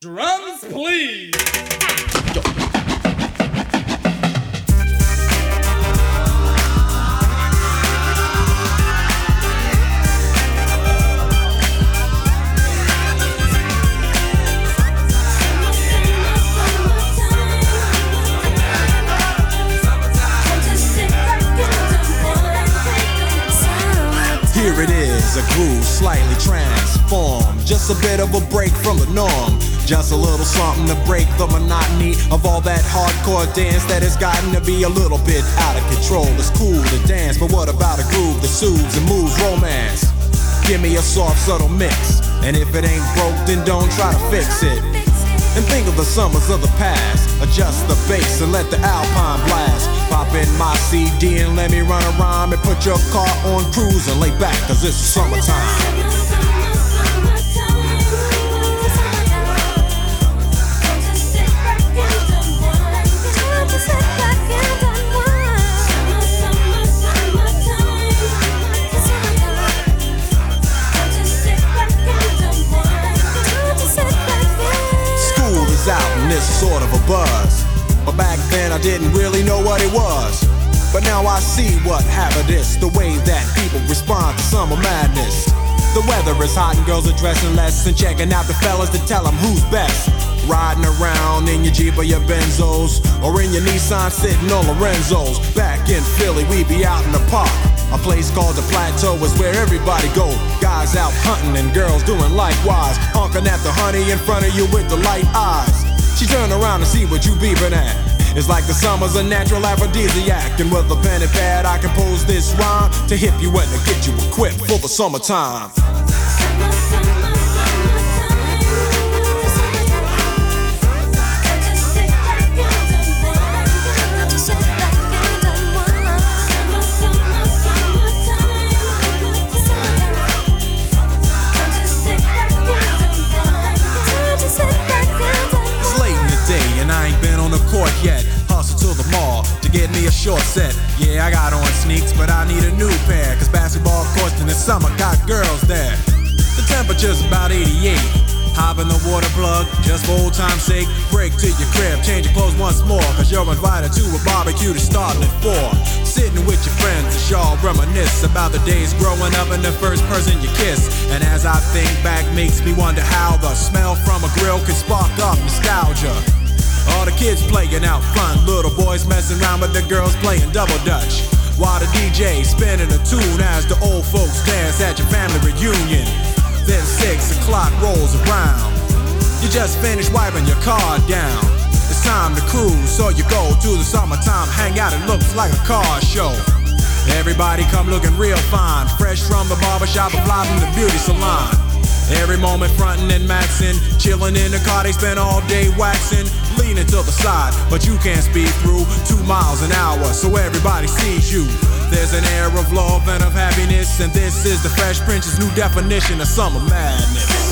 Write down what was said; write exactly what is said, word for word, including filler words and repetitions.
Drums, please. Here it is, a groove slightly transformed. Just a bit of a break from the norm. Just a little something to break the monotony of all that hardcore dance that has gotten to be a little bit out of control. It's cool to dance, but what about a groove that soothes and moves romance? Give me a soft, subtle mix, and if it ain't broke, then don't try to fix it. And think of the summers of the past. Adjust the bass and let the Alpine blast. Pop in my C D and let me run a rhyme and put your car on cruise and lay back, cause it's summertime. Out and it's sort of a buzz, but back then I didn't really know what it was. But now I see what happened is the way that people respond to summer madness. The weather is hot and girls are dressing less and checking out the fellas to tell them who's best. Riding around in your Jeep or your Benzos, or in your Nissan sitting on Lorenzo's. Back in Philly we be out in the park. A place called the Plateau is where everybody go. Guys out hunting and girls doing likewise. Honking at the honey in front of you with the light eyes. She turn around and see what you beeping at. It's like the summer's a natural aphrodisiac. And with a pen and pad I compose this rhyme to hip you and to get you equipped for the summertime. And I ain't been on the court yet. Hustle to the mall to get me a short set. Yeah, I got on sneaks, but I need a new pair, cause basketball courts in the summer got girls there. The temperature's about eighty-eight. Hop in the water plug, just for old time's sake. Break to your crib, change your clothes once more, cause you're invited to a barbecue that's starting at four. Sitting with your friends as y'all reminisce about the days growing up and the first person you kiss. And as I think back, makes me wonder how the smell from a grill can spark up nostalgia. All the kids playing out front, little boys messing around with the girls playing double dutch, while the D J spinning a tune as the old folks dance at your family reunion. Then six o'clock rolls around. You just finished wiping your car down. It's time to cruise, so you go to the summertime hangout. It looks like a car show. Everybody come looking real fine, fresh from the barbershop or fly from the beauty salon. Every moment frontin' and maxin', chillin' in the car, they spend all day waxin', leaning to the side, but you can't speed through two miles an hour, so everybody sees you. There's an air of love and of happiness, and this is the Fresh Prince's new definition of summer madness.